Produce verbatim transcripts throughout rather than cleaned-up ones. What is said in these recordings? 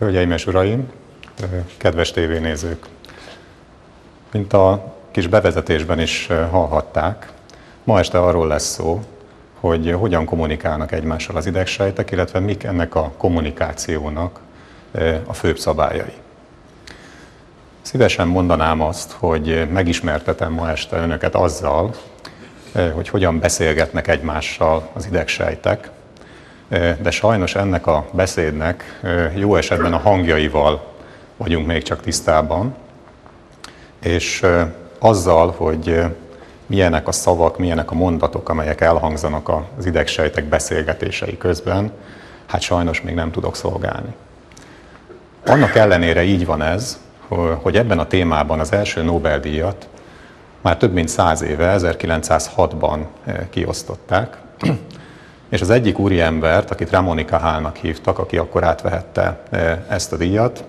Hölgyeim és uraim, kedves tévénézők! Mint a kis bevezetésben is hallhatták, ma este arról lesz szó, hogy hogyan kommunikálnak egymással az idegsejtek, illetve mik ennek a kommunikációnak a főbb szabályai. Szívesen mondanám azt, hogy megismertetem ma este önöket azzal, hogy hogyan beszélgetnek egymással az idegsejtek, de sajnos ennek a beszédnek jó esetben a hangjaival vagyunk még csak tisztában, és azzal, hogy milyenek a szavak, milyenek a mondatok, amelyek elhangzanak az idegsejtek beszélgetései közben, hát sajnos még nem tudok szolgálni. Annak ellenére így van ez, hogy ebben a témában az első Nobel-díjat már több mint száz éve, ezerkilencszázhatban kiosztották, és az egyik úriembert, akit Ramón y Cajalnak hívtak, aki akkor átvehette ezt a díjat,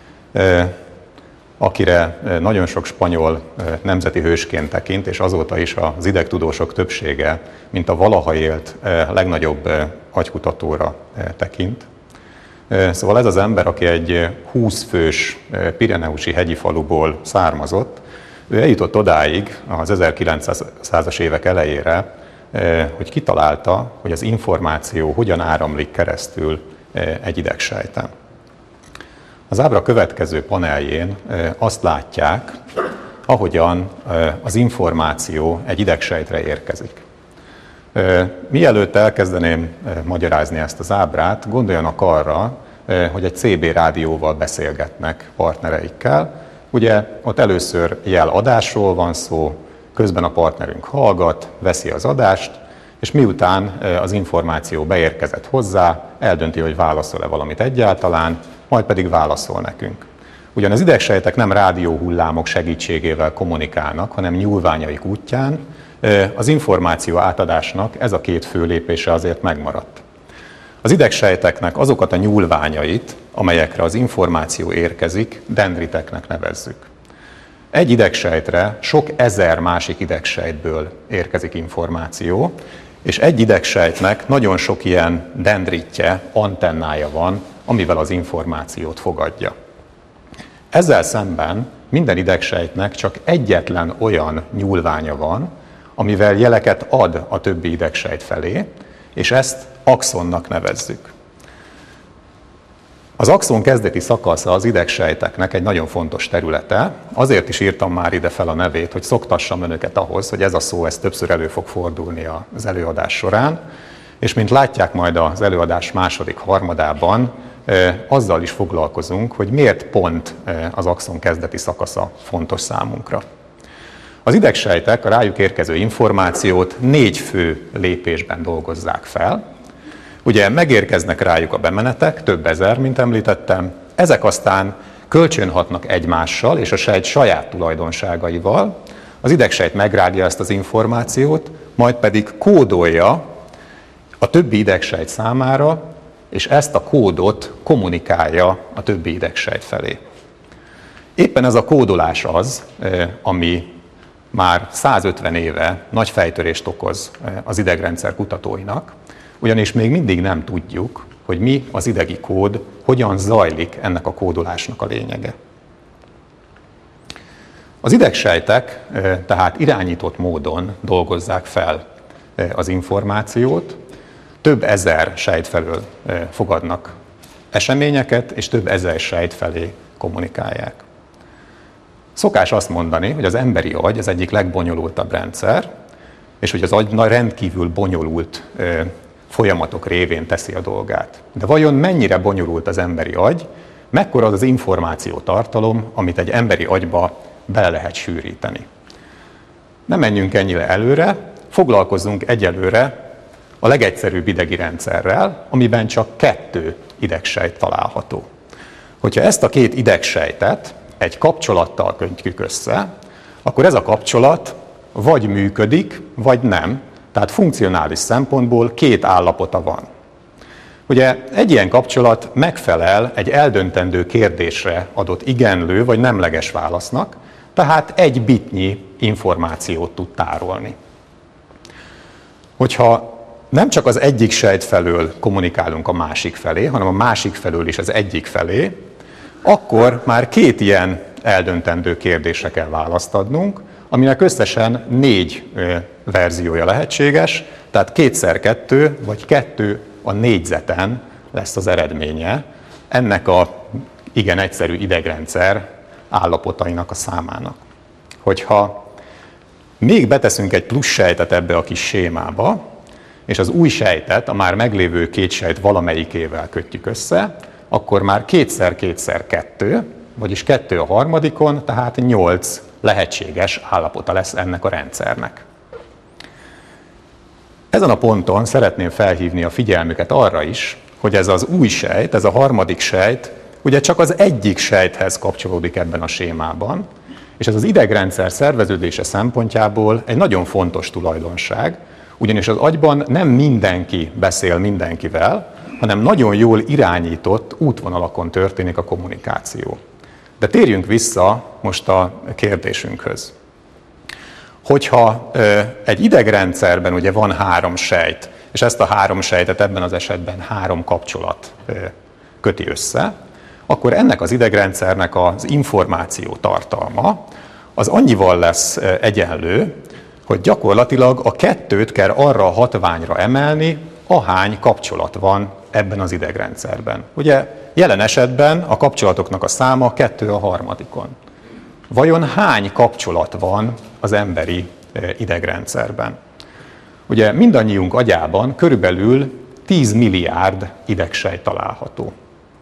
akire nagyon sok spanyol nemzeti hősként tekint, és azóta is az idegtudósok többsége, mint a valaha élt legnagyobb agykutatóra tekint. Szóval ez az ember, aki egy húsz fős pireneusi hegyi faluból származott, ő eljutott odáig az ezerkilencszázas évek elejére, hogy kitalálta, hogy az információ hogyan áramlik keresztül egy idegsejten. Az ábra következő paneljén azt látják, ahogyan az információ egy idegsejtre érkezik. Mielőtt elkezdeném magyarázni ezt az ábrát, gondoljanak arra, hogy egy cé bé rádióval beszélgetnek partnereikkel. Ugye ott először jeladásról van szó, közben a partnerünk hallgat, veszi az adást, és miután az információ beérkezett hozzá, eldönti, hogy válaszol-e valamit egyáltalán, majd pedig válaszol nekünk. Ugyan az idegsejtek nem rádióhullámok segítségével kommunikálnak, hanem nyúlványaik útján, az információ átadásnak ez a két fő lépése azért megmaradt. Az idegsejteknek azokat a nyúlványait, amelyekre az információ érkezik, dendriteknek nevezzük. Egy idegsejtre sok ezer másik idegsejtből érkezik információ, és egy idegsejtnek nagyon sok ilyen dendritje, antennája van, amivel az információt fogadja. Ezzel szemben minden idegsejtnek csak egyetlen olyan nyúlványa van, amivel jeleket ad a többi idegsejt felé, és ezt axonnak nevezzük. Az axon kezdeti szakasza az idegsejteknek egy nagyon fontos területe, azért is írtam már ide fel a nevét, hogy szoktassam önöket ahhoz, hogy ez a szó ez többször elő fog fordulni az előadás során, és mint látják majd az előadás második harmadában, azzal is foglalkozunk, hogy miért pont az axon kezdeti szakasza fontos számunkra. Az idegsejtek a rájuk érkező információt négy fő lépésben dolgozzák fel. Ugye megérkeznek rájuk a bemenetek, több ezer, mint említettem, ezek aztán kölcsönhatnak egymással és a sejt saját tulajdonságaival. Az idegsejt megrágja ezt az információt, majd pedig kódolja a többi idegsejt számára, és ezt a kódot kommunikálja a többi idegsejt felé. Éppen ez a kódolás az, ami már százötven éve nagy fejtörést okoz az idegrendszer kutatóinak, ugyanis még mindig nem tudjuk, hogy mi az idegi kód, hogyan zajlik ennek a kódolásnak a lényege. Az idegsejtek tehát irányított módon dolgozzák fel az információt, több ezer sejt felől fogadnak eseményeket, és több ezer sejt felé kommunikálják. Szokás azt mondani, hogy az emberi agy az egyik legbonyolultabb rendszer, és hogy az agy rendkívül bonyolult folyamatok révén teszi a dolgát. De vajon mennyire bonyolult az emberi agy, mekkora az az információtartalom, amit egy emberi agyba bele lehet sűríteni? Ne menjünk ennyire előre, foglalkozzunk egyelőre a legegyszerűbb idegi rendszerrel, amiben csak kettő idegsejt található. Hogyha ezt a két idegsejtet egy kapcsolattal kötjük össze, akkor ez a kapcsolat vagy működik, vagy nem, tehát funkcionális szempontból két állapota van. Ugye egy ilyen kapcsolat megfelel egy eldöntendő kérdésre adott igenlő vagy nemleges válasznak, tehát egy bitnyi információt tud tárolni. Hogyha nem csak az egyik sejt felől kommunikálunk a másik felé, hanem a másik felől is az egyik felé, akkor már két ilyen eldöntendő kérdésre kell választ adnunk, aminek összesen négy verziója lehetséges, tehát kétszer kettő, vagy kettő a négyzeten lesz az eredménye ennek a igen egyszerű idegrendszer állapotainak a számának. Hogyha még beteszünk egy plusz sejtet ebbe a kis sémába, és az új sejtet a már meglévő két sejt valamelyikével kötjük össze, akkor már kétszer kétszer kettő, vagyis kettő a harmadikon, tehát nyolc lehetséges állapota lesz ennek a rendszernek. Ezen a ponton szeretném felhívni a figyelmüket arra is, hogy ez az új sejt, ez a harmadik sejt, ugye csak az egyik sejthez kapcsolódik ebben a sémában, és ez az idegrendszer szerveződése szempontjából egy nagyon fontos tulajdonság, ugyanis az agyban nem mindenki beszél mindenkivel, hanem nagyon jól irányított útvonalakon történik a kommunikáció. De térjünk vissza most a kérdésünkhöz. Hogyha egy idegrendszerben ugye van három sejt, és ezt a három sejtet ebben az esetben három kapcsolat köti össze, akkor ennek az idegrendszernek az információ tartalma az annyival lesz egyenlő, hogy gyakorlatilag a kettőt kell arra a hatványra emelni, ahány kapcsolat van ebben az idegrendszerben. Ugye jelen esetben a kapcsolatoknak a száma kettő a harmadikon. Vajon hány kapcsolat van az emberi idegrendszerben? Ugye mindannyiunk agyában körülbelül tíz milliárd idegsejt található.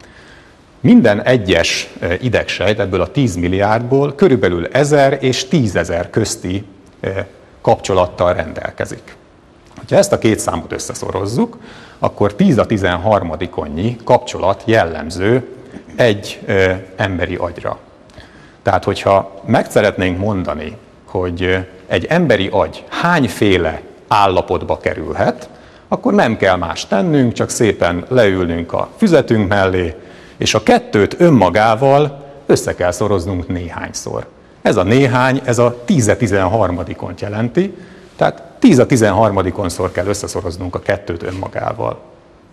Minden egyes idegsejt ebből a tíz milliárdból körülbelül ezer és tízezer közti kapcsolattal rendelkezik. Ha ezt a két számot összeszorozzuk, akkor tíz a tizenharmadikonnyi kapcsolat jellemző egy ö, emberi agyra. Tehát, hogyha meg szeretnénk mondani, hogy egy emberi agy hányféle állapotba kerülhet, akkor nem kell más tennünk, csak szépen leülnünk a füzetünk mellé, és a kettőt önmagával össze kell szoroznunk néhányszor. Ez a néhány, ez a tíz a tizenharmadikont jelenti, tehát tíz a tizenharmadikonszor kell összeszoroznunk a kettőt önmagával.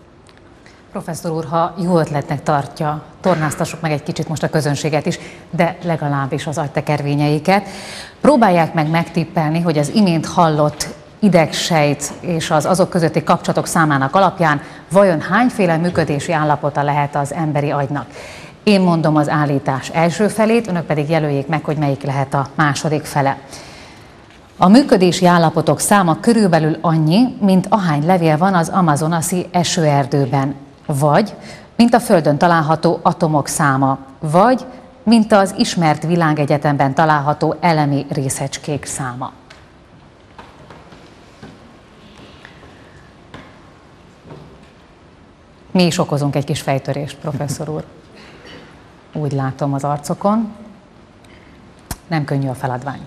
Professzor úr, ha jó ötletnek tartja, tornáztassuk meg egy kicsit most a közönséget is, de legalábbis az agytekervényeiket. Próbálják meg megtippelni, hogy az imént hallott idegsejt és az azok közötti kapcsolatok számának alapján vajon hányféle működési állapota lehet az emberi agynak. Én mondom az állítás első felét, önök pedig jelöljék meg, hogy melyik lehet a második fele. A működési állapotok száma körülbelül annyi, mint ahány levél van az amazonasi esőerdőben, vagy mint a Földön található atomok száma, vagy mint az ismert világegyetemben található elemi részecskék száma. Mi is okozunk egy kis fejtörést, professzor úr. Úgy látom az arcokon. Nem könnyű a feladvány.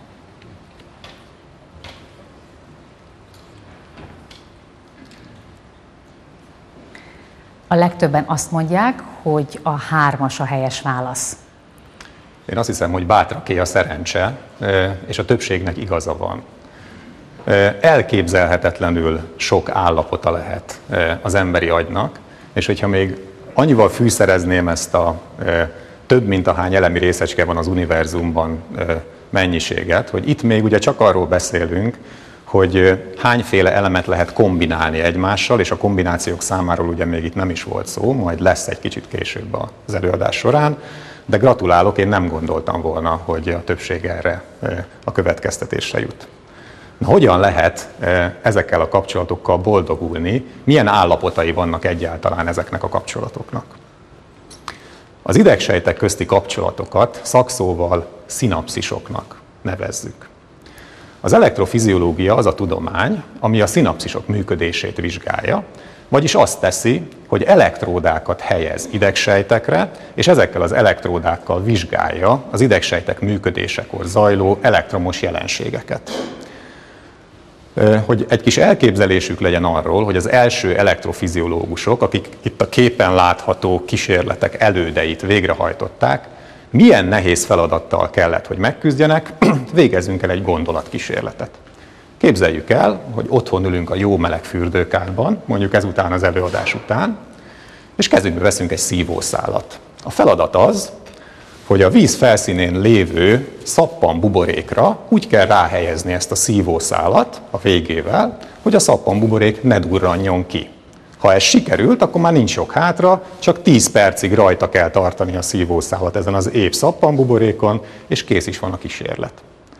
A legtöbben azt mondják, hogy a hármas a helyes válasz. Én azt hiszem, hogy bátraké a szerencse, és a többségnek igaza van. Elképzelhetetlenül sok állapota lehet az emberi agynak, és hogyha még annyival fűszerezném ezt a több mint ahány elemi részecske van az univerzumban mennyiséget, hogy itt még ugye csak arról beszélünk, hogy hányféle elemet lehet kombinálni egymással, és a kombinációk számáról ugye még itt nem is volt szó, majd lesz egy kicsit később az előadás során, de gratulálok, én nem gondoltam volna, hogy a többség erre a következtetésre jut. Na, hogyan lehet ezekkel a kapcsolatokkal boldogulni, milyen állapotai vannak egyáltalán ezeknek a kapcsolatoknak? Az idegsejtek közti kapcsolatokat szakszóval szinapszisoknak nevezzük. Az elektrofiziológia az a tudomány, ami a szinapszisok működését vizsgálja, vagyis azt teszi, hogy elektródákat helyez idegsejtekre, és ezekkel az elektródákkal vizsgálja az idegsejtek működésekor zajló elektromos jelenségeket. Hogy egy kis elképzelésük legyen arról, hogy az első elektrofiziológusok, akik itt a képen látható kísérletek elődeit végrehajtották, milyen nehéz feladattal kellett, hogy megküzdjenek, végezzünk el egy gondolatkísérletet. Képzeljük el, hogy otthon ülünk a jó meleg fürdőkádban, mondjuk ezután az előadás után, és kezünkbe veszünk egy szívószálat. A feladat az, hogy a víz felszínén lévő szappan buborékra úgy kell ráhelyezni ezt a szívószálat a végével, hogy a szappan buborék ne durranjon ki. Ha ez sikerült, akkor már nincs sok hátra, csak tíz percig rajta kell tartani a szívószálat ezen az épp szappan buborékon, és kész is van a kísérlet.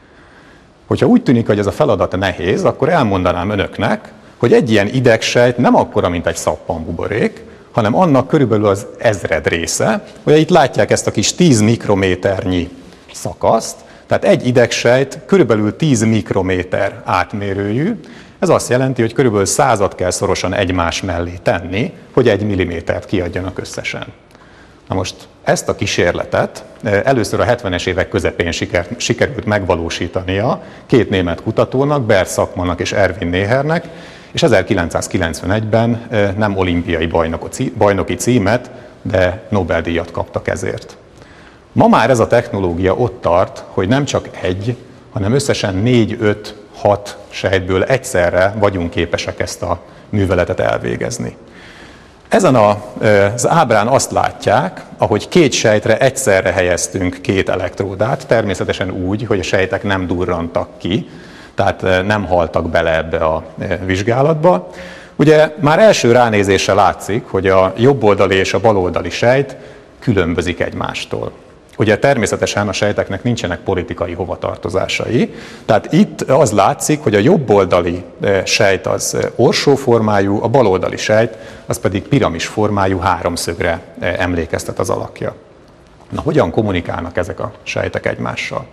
Hogyha úgy tűnik, hogy ez a feladat nehéz, akkor elmondanám önöknek, hogy egy ilyen idegsejt nem akkora, mint egy szappan buborék, hanem annak körülbelül az ezred része. Ugye itt látják ezt a kis tíz mikrométernyi szakaszt, tehát egy idegsejt körülbelül tíz mikrométer átmérőjű. Ez azt jelenti, hogy körülbelül százat kell szorosan egymás mellé tenni, hogy egy millimétert kiadjanak összesen. Na most ezt a kísérletet először a hetvenes évek közepén sikerült megvalósítania két német kutatónak, Bert Sakmannak és Erwin Nehernek, és ezerkilencszázkilencvenegyben nem olimpiai bajnoki címet, de Nobel-díjat kaptak ezért. Ma már ez a technológia ott tart, hogy nem csak egy, hanem összesen négy, öt, hat sejtből egyszerre vagyunk képesek ezt a műveletet elvégezni. Ezen az ábrán azt látják, ahogy két sejtre egyszerre helyeztünk két elektródát, természetesen úgy, hogy a sejtek nem durrantak ki, tehát nem haltak bele ebbe a vizsgálatba. Ugye már első ránézésre látszik, hogy a jobboldali és a baloldali sejt különbözik egymástól. Ugye természetesen a sejteknek nincsenek politikai hovatartozásai, tehát itt az látszik, hogy a jobboldali sejt az orsóformájú, a baloldali sejt az pedig piramis formájú háromszögre emlékeztet az alakja. Na, hogyan kommunikálnak ezek a sejtek egymással?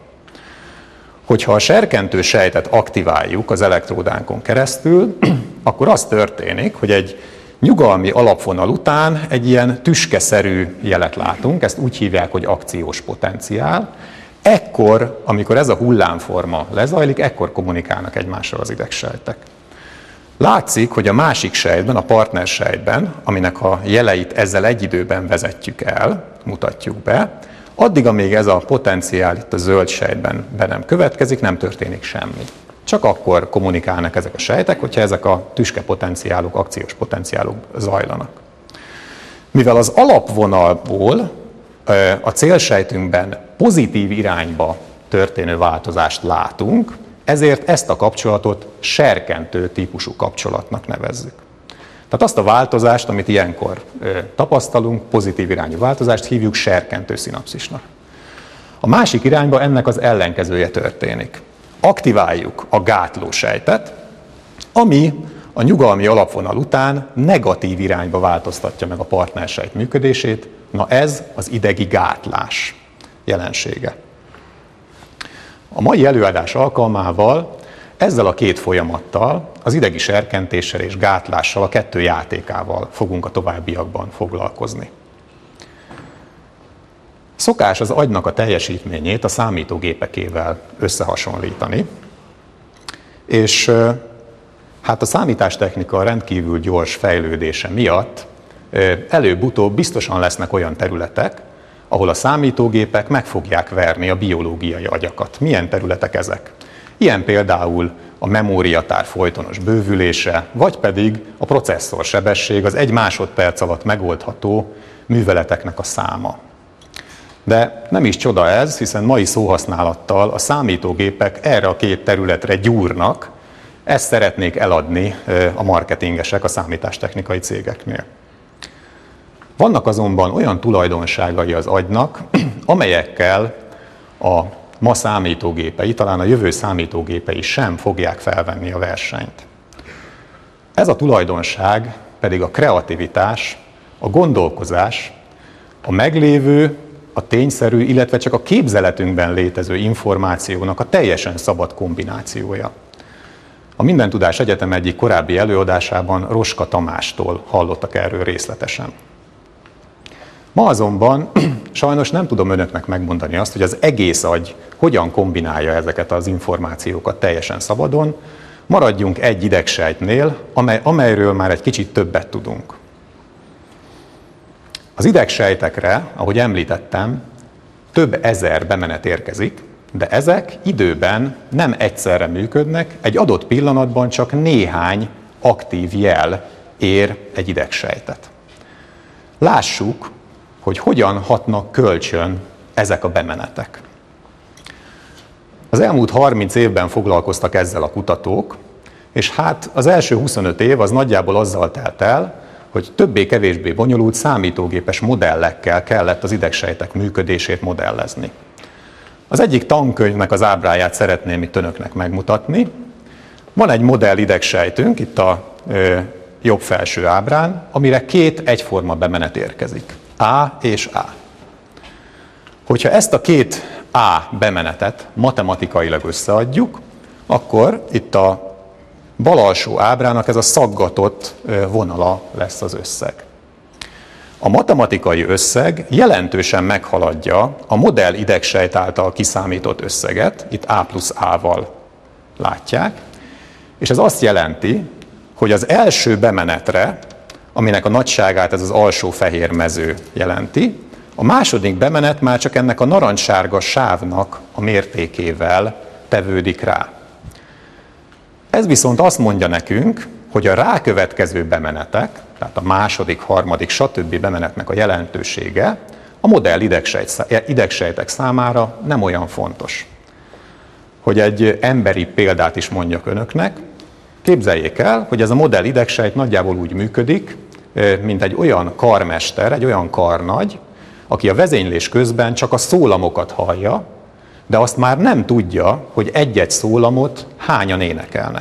Hogyha a serkentő sejtet aktiváljuk az elektródánkon keresztül, akkor az történik, hogy egy nyugalmi alapvonal után egy ilyen tüskeszerű jelet látunk, ezt úgy hívják, hogy akciós potenciál. Ekkor, amikor ez a hullámforma lezajlik, ekkor kommunikálnak egymással az idegsejtek. Látszik, hogy a másik sejtben, a partnersejtben, aminek a jeleit ezzel egy időben vezetjük el, mutatjuk be, addig, amíg ez a potenciál itt a zöld sejtben be nem következik, nem történik semmi. Csak akkor kommunikálnak ezek a sejtek, hogyha ezek a tüskepotenciálok, akciós potenciálok zajlanak. Mivel az alapvonalból a célsejtünkben pozitív irányba történő változást látunk, ezért ezt a kapcsolatot serkentő típusú kapcsolatnak nevezzük. Tehát azt a változást, amit ilyenkor tapasztalunk, pozitív irányú változást hívjuk serkentő szinapszisnak. A másik irányba ennek az ellenkezője történik. Aktiváljuk a gátló sejtet, ami a nyugalmi alapvonal után negatív irányba változtatja meg a partnersejt működését. Na ez az idegi gátlás jelensége. A mai előadás alkalmával ezzel a két folyamattal, az idegi serkentéssel és gátlással, a kettő játékával fogunk a továbbiakban foglalkozni. Szokás az agynak a teljesítményét a számítógépekével összehasonlítani, és hát a számítástechnika rendkívül gyors fejlődése miatt előbb-utóbb biztosan lesznek olyan területek, ahol a számítógépek meg fogják verni a biológiai agyakat. Milyen területek ezek? Ilyen például a memóriatár folytonos bővülése, vagy pedig a processzor sebesség, az egy másodperc alatt megoldható műveleteknek a száma. De nem is csoda ez, hiszen mai szóhasználattal a számítógépek erre a két területre gyúrnak, ezt szeretnék eladni a marketingesek a számítástechnikai cégeknél. Vannak azonban olyan tulajdonságai az agynak, amelyekkel a ma számítógépei, talán a jövő számítógépei sem fogják felvenni a versenyt. Ez a tulajdonság pedig a kreativitás, a gondolkozás, a meglévő, a tényszerű, illetve csak a képzeletünkben létező információnak a teljesen szabad kombinációja. A Mindentudás Egyetem egyik korábbi előadásában Roska Tamástól hallottak erről részletesen. Ma azonban sajnos nem tudom önöknek megmondani azt, hogy az egész agy hogyan kombinálja ezeket az információkat teljesen szabadon. Maradjunk egy idegsejtnél, amely, amelyről már egy kicsit többet tudunk. Az idegsejtekre, ahogy említettem, több ezer bemenet érkezik, de ezek időben nem egyszerre működnek, egy adott pillanatban csak néhány aktív jel ér egy idegsejtet. Lássuk, hogy hogyan hatnak kölcsön ezek a bemenetek. Az elmúlt harminc évben foglalkoztak ezzel a kutatók, és hát az első huszonöt év az nagyjából azzal telt el, hogy többé-kevésbé bonyolult számítógépes modellekkel kellett az idegsejtek működését modellezni. Az egyik tankönyvnek az ábráját szeretném itt önöknek megmutatni. Van egy modell idegsejtünk, itt a ö, jobb felső ábrán, amire két egyforma bemenet érkezik. A és A. Hogyha ezt a két A bemenetet matematikailag összeadjuk, akkor itt a bal alsó ábrának ez a szaggatott vonala lesz az összeg. A matematikai összeg jelentősen meghaladja a modell idegsejt által kiszámított összeget, itt A plusz A-val látják, és ez azt jelenti, hogy az első bemenetre, aminek a nagyságát ez az alsó fehér mező jelenti, a második bemenet már csak ennek a narancssárga sávnak a mértékével tevődik rá. Ez viszont azt mondja nekünk, hogy a rákövetkező bemenetek, tehát a második, harmadik, stb. Bemenetnek a jelentősége a modell idegsejt, idegsejtek számára nem olyan fontos. Hogy egy emberi példát is mondjak önöknek, képzeljék el, hogy ez a modell idegsejt nagyjából úgy működik, mint egy olyan karmester, egy olyan karnagy, aki a vezénylés közben csak a szólamokat hallja, de azt már nem tudja, hogy egy-egy szólamot hányan énekelnek.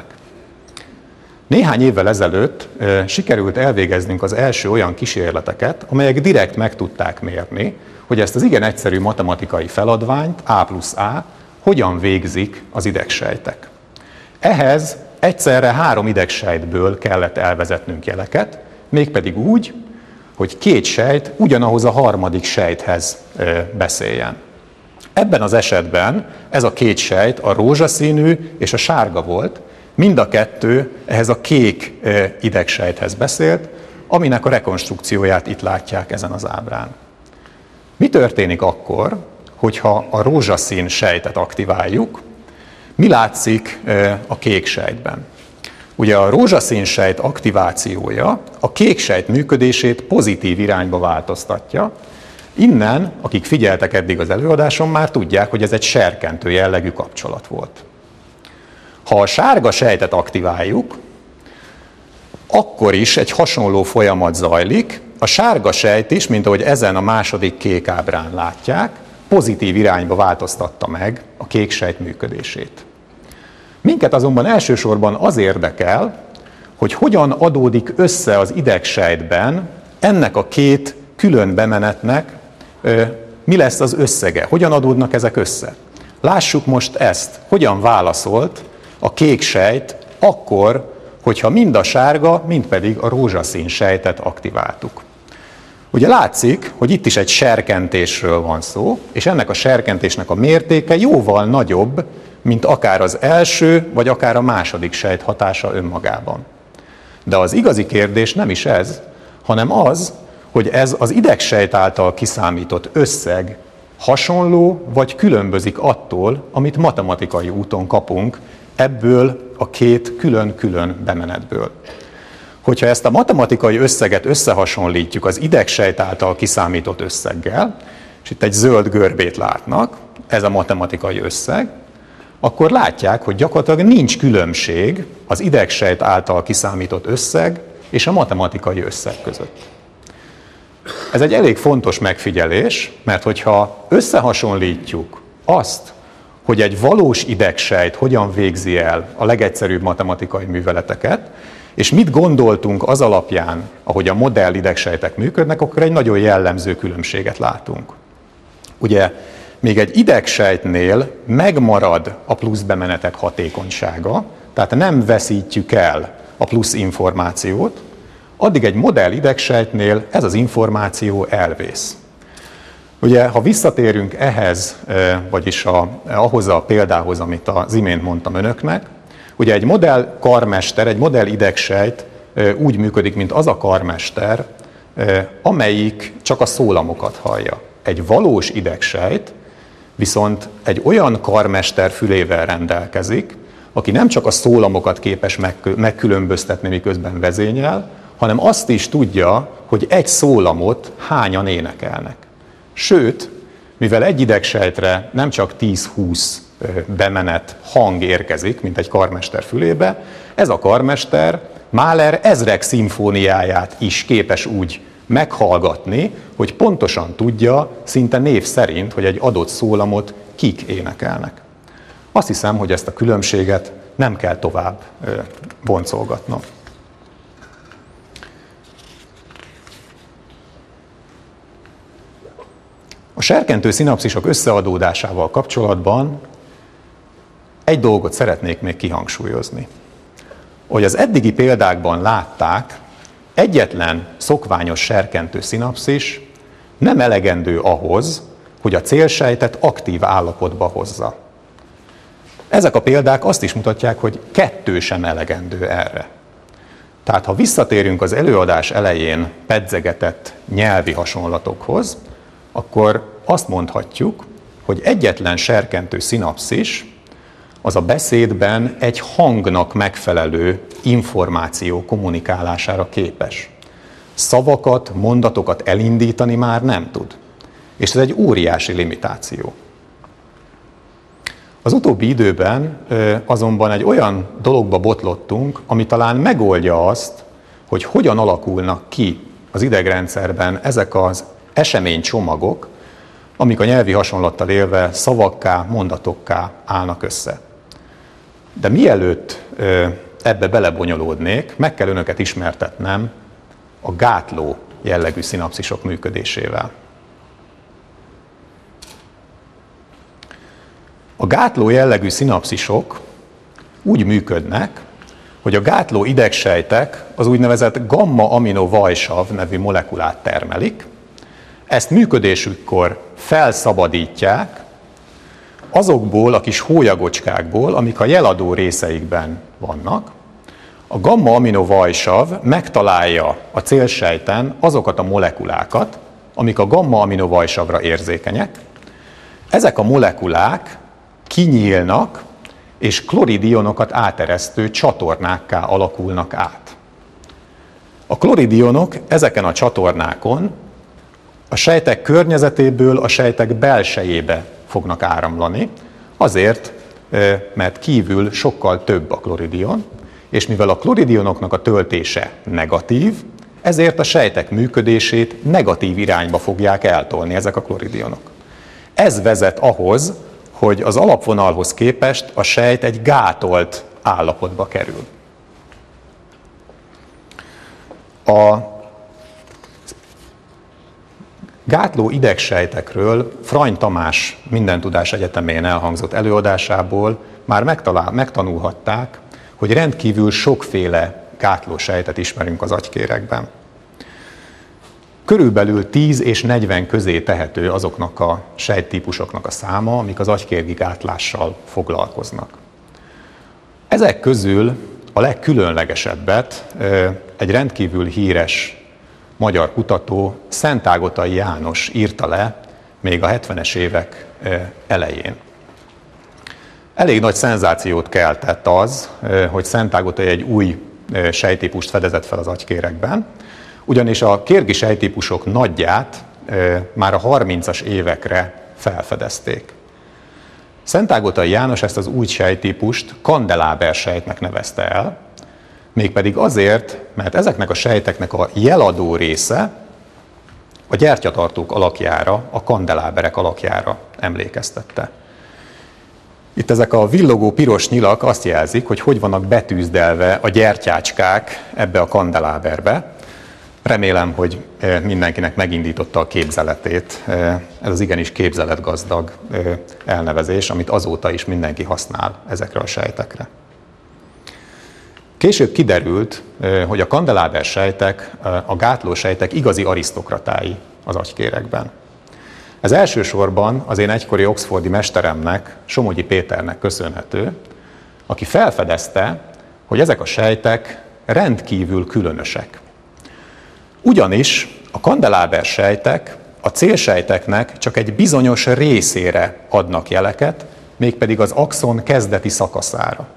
Néhány évvel ezelőtt e, sikerült elvégeznünk az első olyan kísérleteket, amelyek direkt meg tudták mérni, hogy ezt az igen egyszerű matematikai feladványt, A plusz A, hogyan végzik az idegsejtek. Ehhez egyszerre három idegsejtből kellett elvezetnünk jeleket, mégpedig úgy, hogy két sejt ugyanahoz a harmadik sejthez e, beszéljen. Ebben az esetben ez a két sejt, a rózsaszínű és a sárga volt, mind a kettő ehhez a kék idegsejthez beszélt, aminek a rekonstrukcióját itt látják ezen az ábrán. Mi történik akkor, hogyha a rózsaszín sejtet aktiváljuk? Mi látszik a kék sejtben? Ugye a rózsaszín sejt aktivációja a kék sejt működését pozitív irányba változtatja. Innen, akik figyeltek eddig az előadáson, már tudják, hogy ez egy serkentő jellegű kapcsolat volt. Ha a sárga sejtet aktiváljuk, akkor is egy hasonló folyamat zajlik. A sárga sejt is, mint ahogy ezen a második kék ábrán látják, pozitív irányba változtatta meg a kék sejt működését. Minket azonban elsősorban az érdekel, hogy hogyan adódik össze az idegsejtben ennek a két külön bemenetnek, mi lesz az összege, hogyan adódnak ezek össze. Lássuk most ezt, hogyan válaszolt a kék sejt akkor, hogyha mind a sárga, mind pedig a rózsaszín sejtet aktiváltuk. Ugye látszik, hogy itt is egy serkentésről van szó, és ennek a serkentésnek a mértéke jóval nagyobb, mint akár az első, vagy akár a második sejt hatása önmagában. De az igazi kérdés nem is ez, hanem az, hogy ez az idegsejt által kiszámított összeg hasonló vagy különbözik attól, amit matematikai úton kapunk ebből a két külön-külön bemenetből. Hogyha ezt a matematikai összeget összehasonlítjuk az idegsejt által kiszámított összeggel, és itt egy zöld görbét látnak, ez a matematikai összeg, akkor látják, hogy gyakorlatilag nincs különbség az idegsejt által kiszámított összeg és a matematikai összeg között. Ez egy elég fontos megfigyelés, mert hogyha összehasonlítjuk azt, hogy egy valós idegsejt hogyan végzi el a legegyszerűbb matematikai műveleteket, és mit gondoltunk az alapján, ahogy a modell idegsejtek működnek, akkor egy nagyon jellemző különbséget látunk. Ugye még egy idegsejtnél megmarad a plusz bemenetek hatékonysága, tehát nem veszítjük el a plusz információt, addig egy modell idegsejtnél ez az információ elvész. Ugye, ha visszatérünk ehhez, vagyis a, ahhoz a példához, amit az imént mondtam önöknek, ugye egy modell karmester, egy modell idegsejt úgy működik, mint az a karmester, amelyik csak a szólamokat hallja. Egy valós idegsejt viszont egy olyan karmester fülével rendelkezik, aki nem csak a szólamokat képes megkülönböztetni, miközben vezényel, hanem azt is tudja, hogy egy szólamot hányan énekelnek. Sőt, mivel egy idegsejtre nem csak tíz-húsz bemenet hang érkezik, mint egy karmester fülébe, ez a karmester Mahler ezrek szimfóniáját is képes úgy meghallgatni, hogy pontosan tudja, szinte név szerint, hogy egy adott szólamot kik énekelnek. Azt hiszem, hogy ezt a különbséget nem kell tovább boncolgatnom. A serkentő szinapszisok összeadódásával kapcsolatban egy dolgot szeretnék még kihangsúlyozni. Ahogy az eddigi példákban látták, egyetlen szokványos serkentő szinapszis nem elegendő ahhoz, hogy a célsejtet aktív állapotba hozza. Ezek a példák azt is mutatják, hogy kettő sem elegendő erre. Tehát ha visszatérünk az előadás elején pedzegetett nyelvi hasonlatokhoz, akkor azt mondhatjuk, hogy egyetlen serkentő szinapszis az a beszédben egy hangnak megfelelő információ kommunikálására képes. Szavakat, mondatokat elindítani már nem tud. És ez egy óriási limitáció. Az utóbbi időben azonban egy olyan dologba botlottunk, ami talán megoldja azt, hogy hogyan alakulnak ki az idegrendszerben ezek az eseménycsomagok, amik a nyelvi hasonlattal élve szavakká, mondatokká állnak össze. De mielőtt ebbe belebonyolódnék, meg kell önöket ismertetnem a gátló jellegű szinapszisok működésével. A gátló jellegű szinapszisok úgy működnek, hogy a gátló idegsejtek az úgynevezett gamma-aminovajsav nevű molekulát termelik. Ezt működésükkor felszabadítják azokból a kis hólyagocskákból, amik a jeladó részeikben vannak. A gamma-aminovajsav megtalálja a célsejten azokat a molekulákat, amik a gamma-aminovajsavra érzékenyek. Ezek a molekulák kinyílnak, és kloridionokat áteresztő csatornákká alakulnak át. A kloridionok ezeken a csatornákon a sejtek környezetéből a sejtek belsejébe fognak áramlani, azért, mert kívül sokkal több a kloridion, és mivel a kloridionoknak a töltése negatív, ezért a sejtek működését negatív irányba fogják eltolni ezek a kloridionok. Ez vezet ahhoz, hogy az alapvonalhoz képest a sejt egy gátolt állapotba kerül. A gátló idegsejtekről Frany Tamás Mindentudás Egyetemén elhangzott előadásából már megtalál, megtanulhatták, hogy rendkívül sokféle gátlósejtet ismerünk az agykéregben. Körülbelül tíz és negyven közé tehető azoknak a sejttípusoknak a száma, amik az agykérgi gátlással foglalkoznak. Ezek közül a legkülönlegesebbet egy rendkívül híres magyar kutató, Szentágotai János írta le még a hetvenes évek elején. Elég nagy szenzációt keltett az, hogy Szentágotai egy új sejttípust fedezett fel az agykéregben, ugyanis a kérgi sejttípusok nagyját már a harmincas évekre felfedezték. Szentágotai János ezt az új sejttípust kandeláber sejtnek nevezte el, mégpedig azért, mert ezeknek a sejteknek a jeladó része a gyertyatartók alakjára, a kandeláberek alakjára emlékeztette. Itt ezek a villogó piros nyilak azt jelzik, hogy hogy vannak betűzdelve a gyertyácskák ebbe a kandeláberbe. Remélem, hogy mindenkinek megindította a képzeletét. Ez az igenis képzeletgazdag elnevezés, amit azóta is mindenki használ ezekre a sejtekre. Később kiderült, hogy a kandeláber sejtek, a gátló sejtek igazi arisztokratái az agykéregben. Ez elsősorban az én egykori oxfordi mesteremnek, Somogyi Péternek köszönhető, aki felfedezte, hogy ezek a sejtek rendkívül különösek. Ugyanis a kandeláber sejtek a célsejteknek csak egy bizonyos részére adnak jeleket, mégpedig az axon kezdeti szakaszára.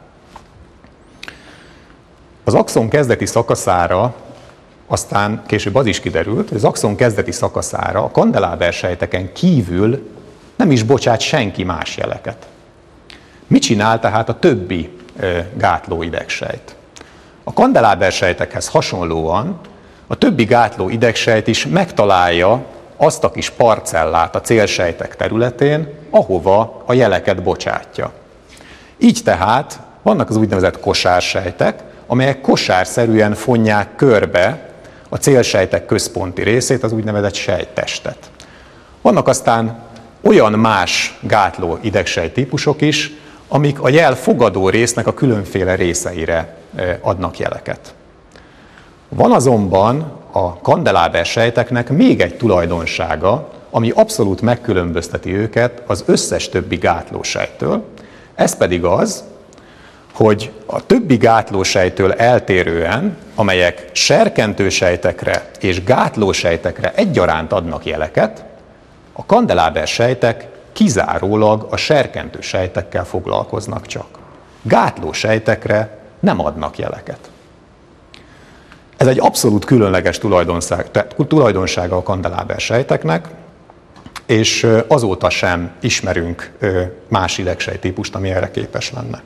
Az axon kezdeti szakaszára, aztán később az is kiderült, hogy az axon kezdeti szakaszára a kandelábersejteken kívül nem is bocsát senki más jeleket. Mit csinál tehát a többi gátló idegsejt? A kandelábersejtekhez hasonlóan a többi gátló idegsejt is megtalálja azt a kis parcellát a célsejtek területén, ahova a jeleket bocsátja. Így tehát vannak az úgynevezett kosársejtek, amelyek kosárszerűen fonják körbe a célsejtek központi részét, az úgynevezett sejttestet. Vannak aztán olyan más gátló idegsejt típusok is, amik a jel fogadó résznek a különféle részeire adnak jeleket. Van azonban a kandelábersejteknek még egy tulajdonsága, ami abszolút megkülönbözteti őket az összes többi gátlósejttől, ez pedig az, hogy a többi gátlósejttől eltérően, amelyek serkentősejtekre és gátlósejtekre egyaránt adnak jeleket, a kandelábersejtek kizárólag a serkentősejtekkel foglalkoznak csak. Gátlósejtekre nem adnak jeleket. Ez egy abszolút különleges tulajdonsága a kandelábersejteknek, és azóta sem ismerünk más idegsejttípust, ami erre képes lenne.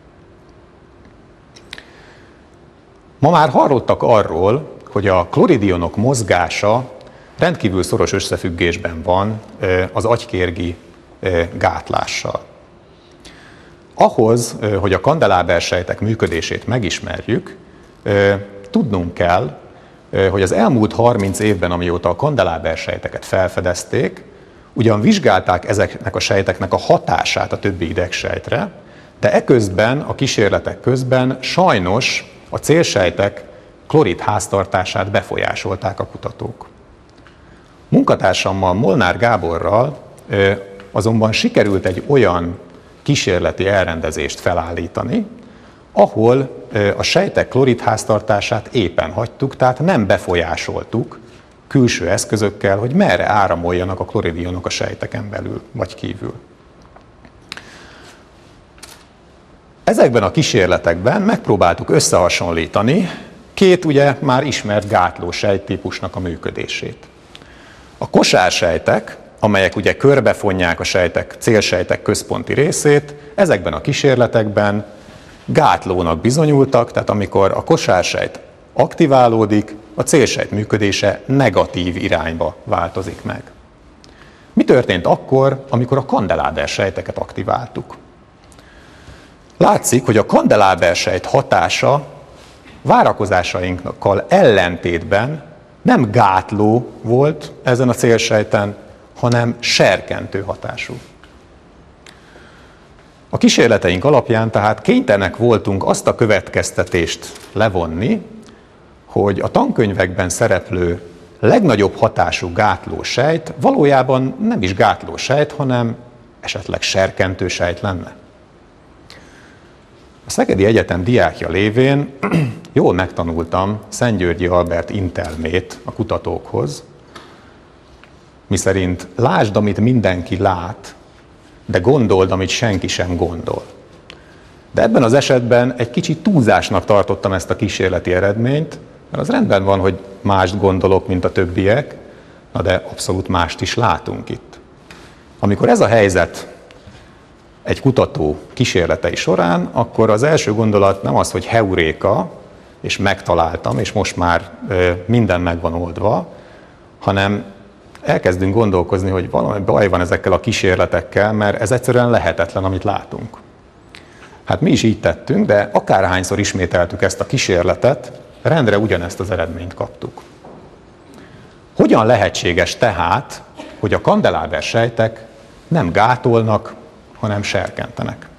Ma már hallottak arról, hogy a kloridionok mozgása rendkívül szoros összefüggésben van az agykérgi gátlással. Ahhoz, hogy a kandelábersejtek működését megismerjük, tudnunk kell, hogy az elmúlt harminc évben, amióta a kandelábersejteket felfedezték, ugyan vizsgálták ezeknek a sejteknek a hatását a többi idegsejtre, de eközben, a kísérletek közben sajnos a célsejtek klorid háztartását befolyásolták a kutatók. Munkatársammal, Molnár Gáborral azonban sikerült egy olyan kísérleti elrendezést felállítani, ahol a sejtek klorid háztartását éppen hagytuk, tehát nem befolyásoltuk külső eszközökkel, hogy merre áramoljanak a kloridionok a sejteken belül vagy kívül. Ezekben a kísérletekben megpróbáltuk összehasonlítani két ugye már ismert gátló sejttípusnak a működését. A kosársejtek, amelyek ugye körbefonják a sejtek, célsejtek központi részét, ezekben a kísérletekben gátlónak bizonyultak, tehát amikor a kosársejt aktiválódik, a célsejt működése negatív irányba változik meg. Mi történt akkor, amikor a kandelábersejteket aktiváltuk? Látszik, hogy a kandelábersejt hatása várakozásainkkal ellentétben nem gátló volt ezen a célsejten, hanem serkentő hatású. A kísérleteink alapján tehát kénytelenek voltunk azt a következtetést levonni, hogy a tankönyvekben szereplő legnagyobb hatású gátló sejt valójában nem is gátló sejt, hanem esetleg serkentő sejt lenne. A Szegedi Egyetem diákja lévén jól megtanultam Szentgyörgyi Albert intelmét a kutatókhoz, miszerint lásd, amit mindenki lát, de gondold, amit senki sem gondol. De ebben az esetben egy kicsit túlzásnak tartottam ezt a kísérleti eredményt, mert az rendben van, hogy mást gondolok, mint a többiek, na de abszolút mást is látunk itt. Amikor ez a helyzet egy kutató kísérletei során, akkor az első gondolat nem az, hogy heuréka, és megtaláltam, és most már minden meg van oldva, hanem elkezdünk gondolkozni, hogy valami baj van ezekkel a kísérletekkel, mert ez egyszerűen lehetetlen, amit látunk. Hát mi is így tettünk, de akárhányszor ismételtük ezt a kísérletet, rendre ugyanezt az eredményt kaptuk. Hogyan lehetséges tehát, hogy a kandelábersejtek nem gátolnak, hanem serkentenek?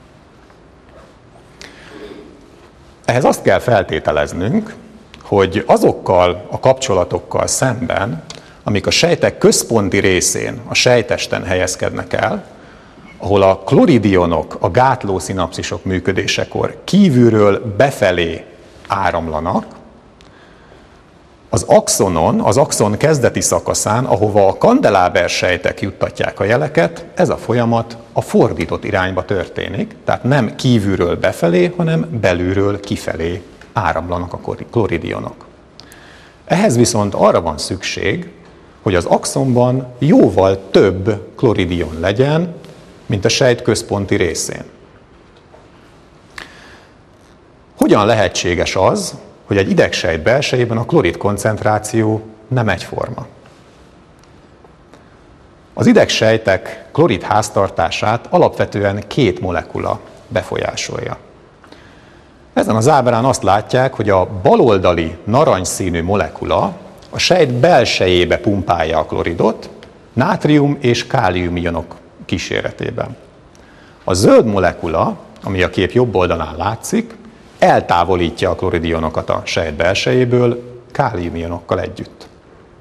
Ehhez azt kell feltételeznünk, hogy azokkal a kapcsolatokkal szemben, amik a sejtek központi részén, a sejttesten helyezkednek el, ahol a kloridionok, a gátló szinapszisok működésekor kívülről befelé áramlanak, Az axonon, az axon kezdeti szakaszán, ahova a kandeláber sejtek juttatják a jeleket, ez a folyamat a fordított irányba történik, tehát nem kívülről befelé, hanem belülről kifelé áramlanak a kloridionok. Ehhez viszont arra van szükség, hogy az axonban jóval több kloridion legyen, mint a sejt központi részén. Hogyan lehetséges az, hogy egy idegsejt belsejében a klorid koncentráció nem egyforma? Az idegsejtek klorid háztartását alapvetően két molekula befolyásolja. Ezen az ábrán azt látják, hogy a baloldali narancsszínű molekula a sejt belsejébe pumpálja a kloridot, nátrium és kálium ionok kíséretében. A zöld molekula, ami a kép jobb oldalán látszik, eltávolítja a kloridionokat a sejt belsejéből káliumionokkal együtt.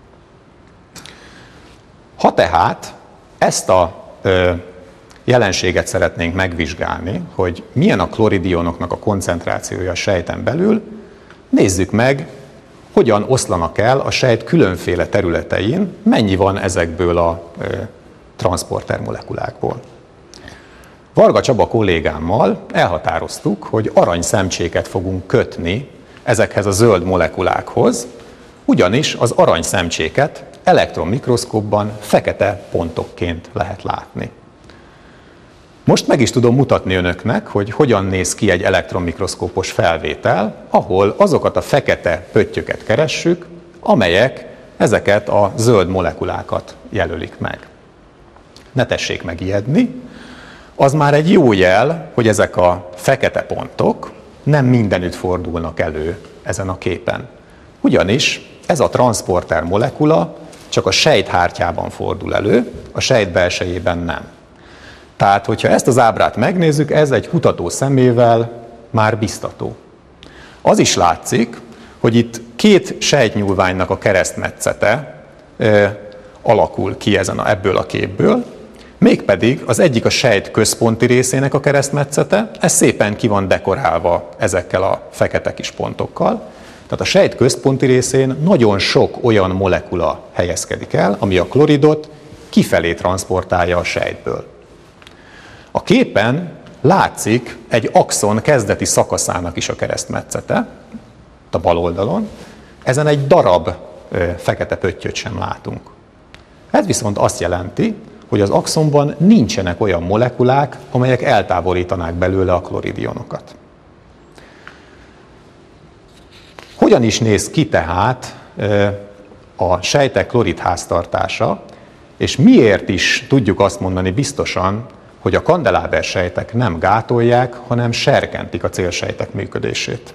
Ha tehát ezt a ö, jelenséget szeretnénk megvizsgálni, hogy milyen a kloridionoknak a koncentrációja a sejten belül, nézzük meg, hogyan oszlanak el a sejt különféle területein, mennyi van ezekből a ö, transzporter molekulákból. Varga Csaba kollégámmal elhatároztuk, hogy aranyszemcséket fogunk kötni ezekhez a zöld molekulákhoz, ugyanis az aranyszemcséket elektronmikroszkópban fekete pontokként lehet látni. Most meg is tudom mutatni önöknek, hogy hogyan néz ki egy elektronmikroszkópos felvétel, ahol azokat a fekete pöttyöket keressük, amelyek ezeket a zöld molekulákat jelölik meg. Ne tessék megijedni, az már egy jó jel, hogy ezek a fekete pontok nem mindenütt fordulnak elő ezen a képen. Ugyanis ez a transzporter molekula csak a sejthártyában fordul elő, a sejt belsejében nem. Tehát, hogyha ezt az ábrát megnézzük, ez egy kutató szemével már biztató. Az is látszik, hogy itt két sejtnyúlványnak a keresztmetszete e, alakul ki ezen a, ebből a képből, mégpedig az egyik a sejt központi részének a keresztmetszete, ez szépen ki van dekorálva ezekkel a fekete kis pontokkal. Tehát a sejt központi részén nagyon sok olyan molekula helyezkedik el, ami a kloridot kifelé transzportálja a sejtből. A képen látszik egy axon kezdeti szakaszának is a keresztmetszete, a bal oldalon. Ezen egy darab fekete pöttyöt sem látunk. Ez viszont azt jelenti, hogy az axonban nincsenek olyan molekulák, amelyek eltávolítanák belőle a kloridionokat. Hogyan is néz ki tehát a sejtek klorid háztartása, és miért is tudjuk azt mondani biztosan, hogy a kandeláber sejtek nem gátolják, hanem serkentik a célsejtek működését.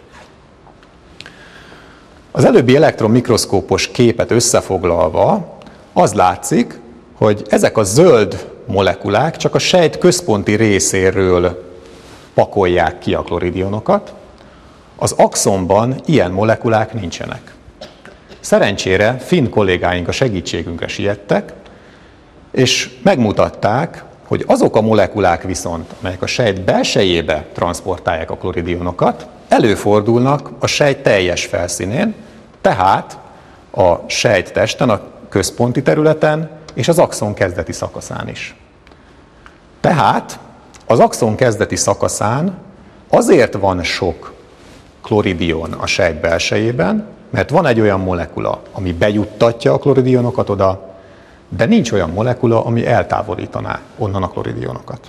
Az előbbi elektronmikroszkópos képet összefoglalva az látszik, hogy ezek a zöld molekulák csak a sejt központi részéről pakolják ki a kloridionokat, az axonban ilyen molekulák nincsenek. Szerencsére finn kollégáink a segítségünkre siettek, és megmutatták, hogy azok a molekulák viszont, amelyek a sejt belsejébe transzportálják a kloridionokat, előfordulnak a sejt teljes felszínén, tehát a sejttesten, a központi területen és az axon kezdeti szakaszán is. Tehát az axon kezdeti szakaszán azért van sok kloridion a sejt belsejében, mert van egy olyan molekula, ami bejuttatja a kloridionokat oda, de nincs olyan molekula, ami eltávolítaná onnan a kloridionokat.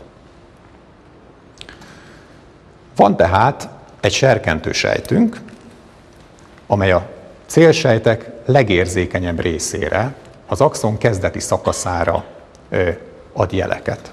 Van tehát egy serkentő sejtünk, amely a célsejtek legérzékenyebb részére, az axon kezdeti szakaszára ad jeleket.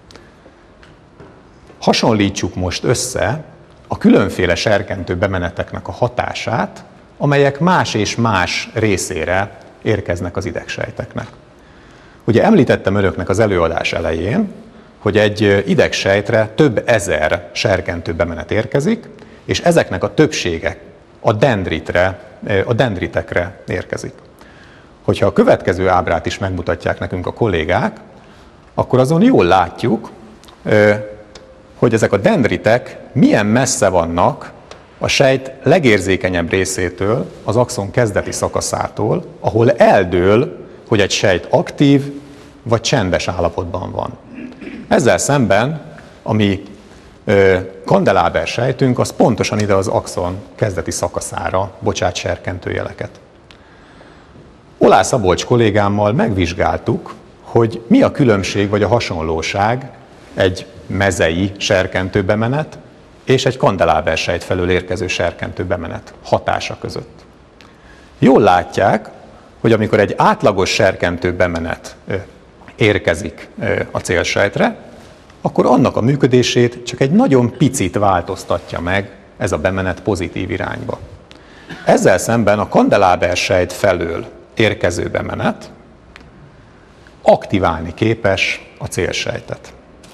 Hasonlítsuk most össze a különféle serkentő bemeneteknek a hatását, amelyek más és más részére érkeznek az idegsejteknek. Ugye említettem önöknek az előadás elején, hogy egy idegsejtre több ezer serkentő bemenet érkezik, és ezeknek a többsége a dendritre, a dendritekre érkezik. Hogyha a következő ábrát is megmutatják nekünk a kollégák, akkor azon jól látjuk, hogy ezek a dendritek milyen messze vannak a sejt legérzékenyebb részétől, az axon kezdeti szakaszától, ahol eldől, hogy egy sejt aktív vagy csendes állapotban van. Ezzel szemben, ami kandeláber sejtünk, az pontosan ide az axon kezdeti szakaszára bocsát serkentőjeleket. Oláh Szabolcs kollégámmal megvizsgáltuk, hogy mi a különbség vagy a hasonlóság egy mezei serkentőbemenet és egy kandeláber sejt felől érkező serkentőbemenet hatása között. Jól látják, hogy amikor egy átlagos serkentőbemenet érkezik a célsejtre, akkor annak a működését csak egy nagyon picit változtatja meg ez a bemenet pozitív irányba. Ezzel szemben a kandeláber sejt felől érkező bemenet aktiválni képes a célsejtet.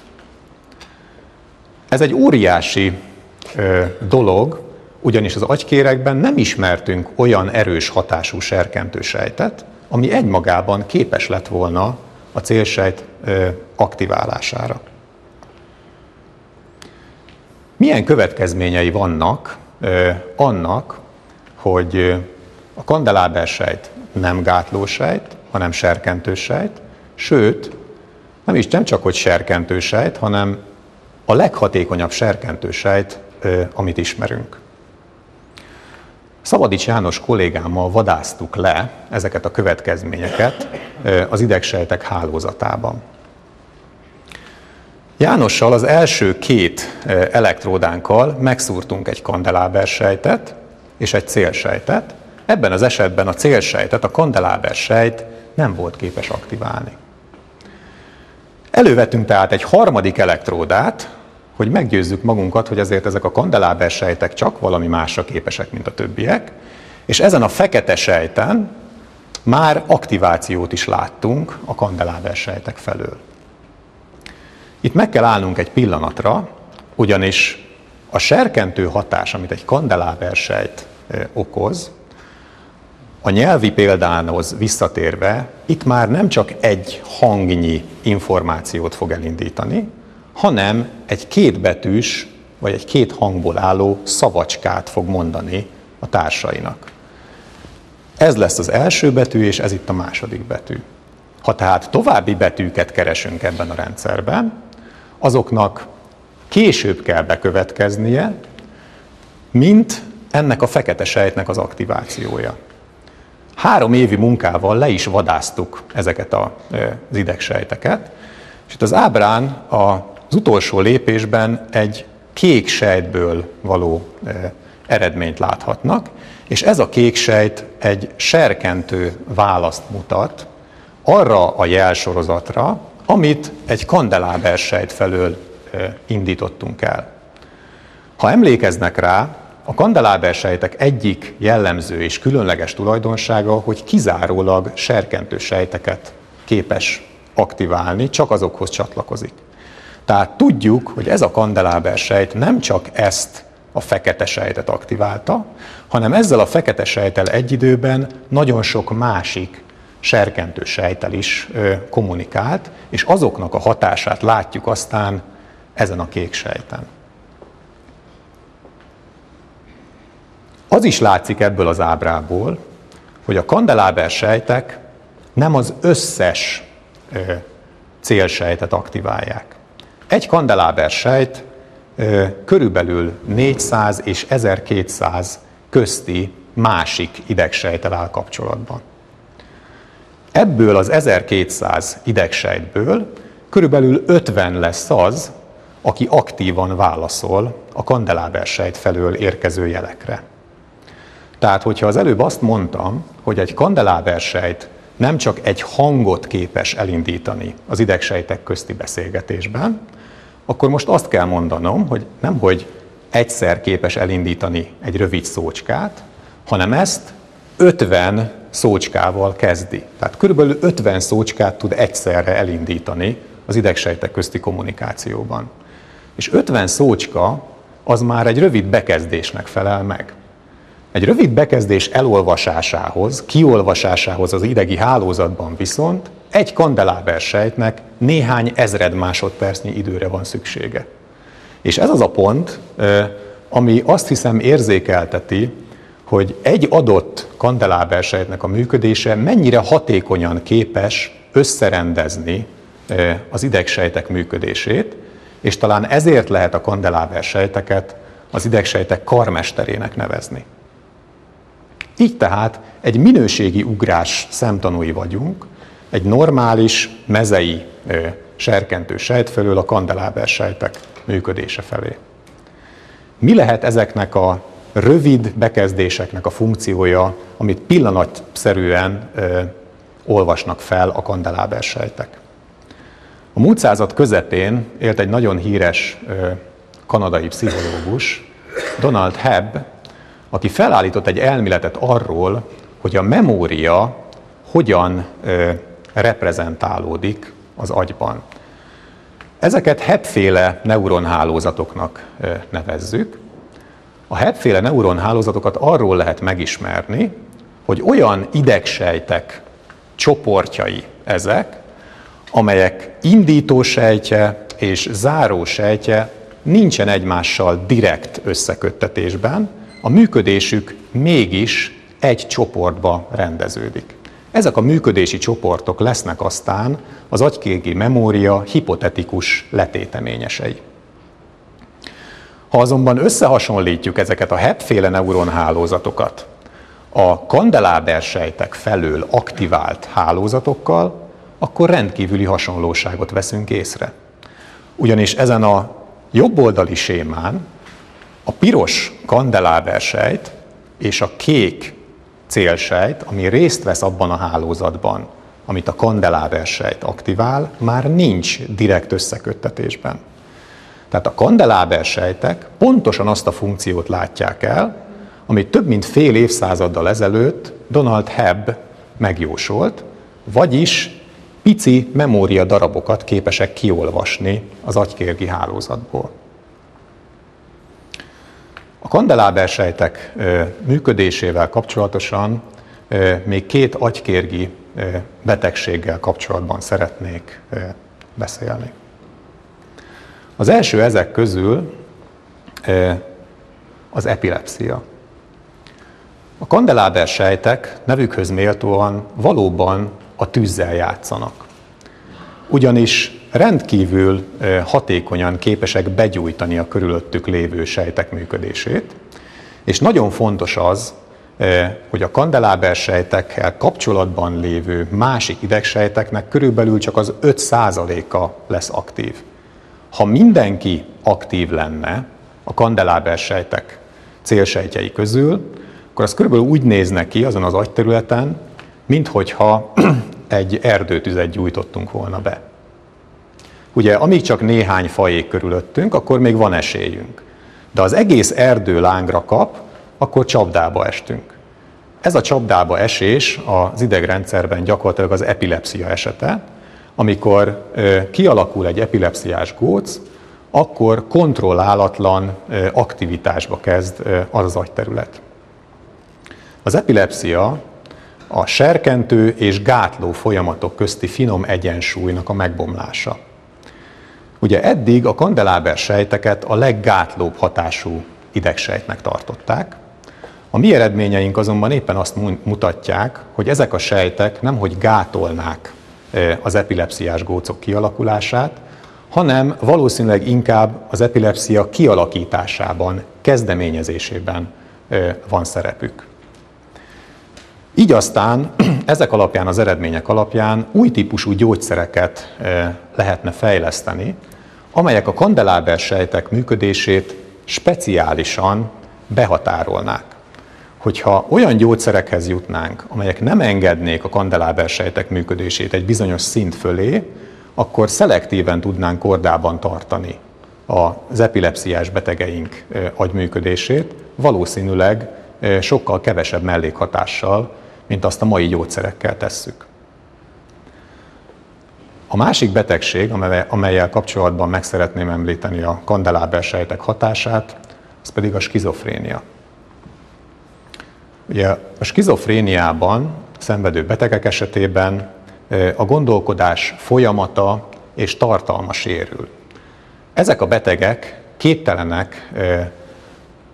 Ez egy óriási ö, dolog, ugyanis az agykéregben nem ismertünk olyan erős hatású serkentősejtet, ami egymagában képes lett volna a célsejt ö, aktiválására. Milyen következményei vannak ö, annak, hogy ö, a kandeláber sejt nem gátlósejt, hanem serkentősejt, sőt, nem is nem csak hogy serkentősejt, hanem a leghatékonyabb serkentősejt, amit ismerünk. Szabadics János kollégámmal vadásztuk le ezeket a következményeket az idegsejtek hálózatában. Jánossal az első két elektródánkkal megszúrtunk egy kandeláber sejtet és egy célsejtet. Ebben az esetben a célsejtet a kandeláber sejt nem volt képes aktiválni. Elővettünk tehát egy harmadik elektródát, hogy meggyőzzük magunkat, hogy azért ezek a kandeláber sejtek csak valami másra képesek, mint a többiek, és ezen a fekete sejten már aktivációt is láttunk a kandeláber sejtek felől. Itt meg kell állnunk egy pillanatra, ugyanis a serkentő hatás, amit egy kandeláber sejt okoz, a nyelvi példához visszatérve, itt már nem csak egy hangnyi információt fog elindítani, hanem egy kétbetűs, vagy egy két hangból álló szavacskát fog mondani a társainak. Ez lesz az első betű, és ez itt a második betű. Ha tehát további betűket keresünk ebben a rendszerben, azoknak később kell bekövetkeznie, mint ennek a fekete sejtnek az aktivációja. Három évi munkával le is vadásztuk ezeket az idegsejteket, és itt az ábrán az utolsó lépésben egy kék sejtből való eredményt láthatnak, és ez a kék sejt egy serkentő választ mutat arra a jelsorozatra, amit egy kandeláber sejt felől indítottunk el. Ha emlékeznek rá, a kandeláber sejtek egyik jellemző és különleges tulajdonsága, hogy kizárólag serkentő sejteket képes aktiválni, csak azokhoz csatlakozik. Tehát tudjuk, hogy ez a kandeláber sejt nem csak ezt a fekete sejtet aktiválta, hanem ezzel a fekete sejttel egy időben nagyon sok másik serkentő sejttel is kommunikált, és azoknak a hatását látjuk aztán ezen a kék sejten. Az is látszik ebből az ábrából, hogy a kandeláber sejtek nem az összes ö, célsejtet aktiválják. Egy kandeláber sejt ö, körülbelül négyszáz és ezerkétszáz közti másik idegsejttel áll kapcsolatban. Ebből az ezerkétszáz idegsejtből körülbelül ötven lesz az, aki aktívan válaszol a kandeláber sejt felől érkező jelekre. Tehát, hogyha az előbb azt mondtam, hogy egy kandeláber sejt nem csak egy hangot képes elindítani az idegsejtek közti beszélgetésben, akkor most azt kell mondanom, hogy nem, hogy egyszer képes elindítani egy rövid szócskát, hanem ezt ötven szócskával kezdi. Tehát körülbelül ötven szócskát tud egyszerre elindítani az idegsejtek közti kommunikációban. És ötven szócska az már egy rövid bekezdésnek felel meg. Egy rövid bekezdés elolvasásához, kiolvasásához az idegi hálózatban viszont egy kandeláber sejtnek néhány ezred másodpercnyi időre van szüksége. És ez az a pont, ami azt hiszem érzékelteti, hogy egy adott kandelábersejtnek a működése mennyire hatékonyan képes összerendezni az idegsejtek működését, és talán ezért lehet a kandelábersejteket az idegsejtek karmesterének nevezni. Így tehát egy minőségi ugrás szemtanúi vagyunk, egy normális, mezei serkentő sejt felől a kandelábersejtek működése felé. Mi lehet ezeknek a rövid bekezdéseknek a funkciója, amit pillanatszerűen ö, olvasnak fel a kandelábersejtek? A múlt század közepén élt egy nagyon híres ö, kanadai pszichológus, Donald Hebb, aki felállított egy elméletet arról, hogy a memória hogyan ö, reprezentálódik az agyban. Ezeket Hebb-féle neuronhálózatoknak ö, nevezzük. A Hebb-féle neuronhálózatokat arról lehet megismerni, hogy olyan idegsejtek csoportjai ezek, amelyek indítósejtje és zárósejtje nincsen egymással direkt összeköttetésben, a működésük mégis egy csoportba rendeződik. Ezek a működési csoportok lesznek aztán az agykégi memória hipotetikus letéteményesei. Ha azonban összehasonlítjuk ezeket a Hebb-féle neuronhálózatokat a kandelábersejtek felől aktivált hálózatokkal, akkor rendkívüli hasonlóságot veszünk észre. Ugyanis ezen a jobboldali sémán a piros kandelábersejt és a kék célsejt, ami részt vesz abban a hálózatban, amit a kandelábersejt aktivál, már nincs direkt összeköttetésben. Tehát a kandelábersejtek pontosan azt a funkciót látják el, amit több mint fél évszázaddal ezelőtt Donald Hebb megjósolt, vagyis pici memória darabokat képesek kiolvasni az agykérgi hálózatból. A kandelábersejtek működésével kapcsolatosan még két agykérgi betegséggel kapcsolatban szeretnék beszélni. Az első ezek közül az epilepszia. A kandelábersejtek nevükhöz méltóan valóban a tűzzel játszanak. Ugyanis rendkívül hatékonyan képesek begyújtani a körülöttük lévő sejtek működését, és nagyon fontos az, hogy a kandelábersejtekkel kapcsolatban lévő másik idegsejteknek körülbelül csak az öt százaléka lesz aktív. Ha mindenki aktív lenne a kandelábersejtek célsejtjei közül, akkor az körülbelül úgy nézne ki azon az agyterületen, minthogyha egy erdőtüzet gyújtottunk volna be. Ugye, amíg csak néhány faj körülöttünk, akkor még van esélyünk. De az egész erdő lángra kap, akkor csapdába estünk. Ez a csapdába esés az idegrendszerben gyakorlatilag az epilepszia esete, amikor ö, kialakul egy epilepsziás góc, akkor kontrollálatlan ö, aktivitásba kezd ö, az az agyterület. Az epilepszia a serkentő és gátló folyamatok közti finom egyensúlynak a megbomlása. Ugye eddig a kandelábersejteket a leggátlóbb hatású idegsejtnek tartották. A mi eredményeink azonban éppen azt mutatják, hogy ezek a sejtek nemhogy gátolnák az epilepsziás gócok kialakulását, hanem valószínűleg inkább az epilepszia kialakításában, kezdeményezésében van szerepük. Így aztán ezek alapján, az eredmények alapján új típusú gyógyszereket lehetne fejleszteni, amelyek a kandelábersejtek működését speciálisan behatárolnák. Hogyha olyan gyógyszerekhez jutnánk, amelyek nem engednék a kandelábersejtek működését egy bizonyos szint fölé, akkor szelektíven tudnánk kordában tartani az epilepsziás betegeink agyműködését, valószínűleg sokkal kevesebb mellékhatással, mint azt a mai gyógyszerekkel tesszük. A másik betegség, amellyel kapcsolatban meg szeretném említeni a kandelábersejtek hatását, az pedig a skizofrénia. Ugye a skizofréniában szenvedő betegek esetében a gondolkodás folyamata és tartalma sérül. Ezek a betegek képtelenek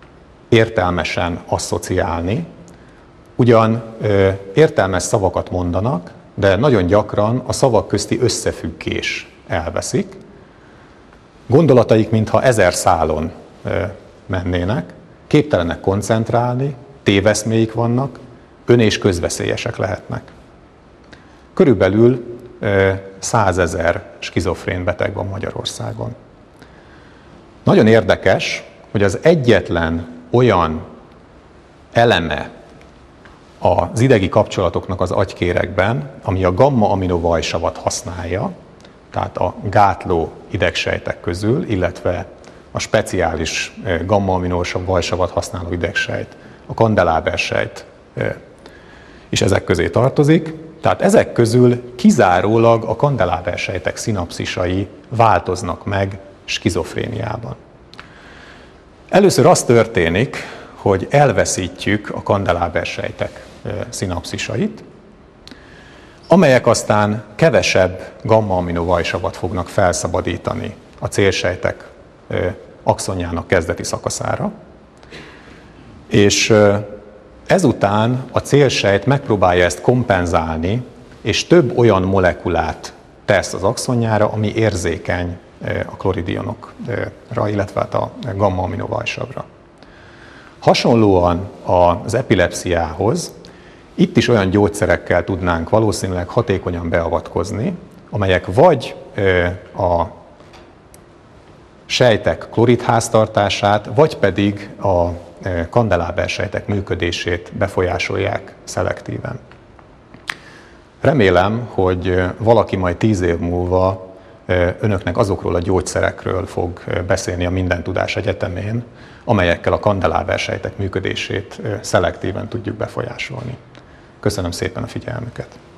értelmesen asszociálni, ugyan ö, értelmes szavakat mondanak, de nagyon gyakran a szavak közti összefüggés elveszik. Gondolataik, mintha ezer szálon ö, mennének, képtelenek koncentrálni, téveszméik vannak, ön- és közveszélyesek lehetnek. Körülbelül százezer skizofrén beteg van Magyarországon. Nagyon érdekes, hogy az egyetlen olyan eleme az idegi kapcsolatoknak az agykéregben, ami a gamma-aminovajsavat használja, tehát a gátló idegsejtek közül, illetve a speciális gamma-aminovajsavat használó idegsejt, a kandelábersejt is ezek közé tartozik. Tehát ezek közül kizárólag a kandelábersejtek szinapszisai változnak meg skizofréniában. Először az történik, hogy elveszítjük a kandelábersejtek szinapszisait, amelyek aztán kevesebb gamma-aminovajsavat fognak felszabadítani a célsejtek axonjának kezdeti szakaszára, és ezután a célsejt megpróbálja ezt kompenzálni, és több olyan molekulát tesz az axonjára, ami érzékeny a kloridionokra, illetve a gamma-aminovajsavra. Hasonlóan az epilepsziához, itt is olyan gyógyszerekkel tudnánk valószínűleg hatékonyan beavatkozni, amelyek vagy a sejtek kloridháztartását, vagy pedig a kandelábersejtek működését befolyásolják szelektíven. Remélem, hogy valaki majd tíz év múlva önöknek azokról a gyógyszerekről fog beszélni a Mindentudás Egyetemén, amelyekkel a kandelábersejtek működését szelektíven tudjuk befolyásolni. Köszönöm szépen a figyelmüket!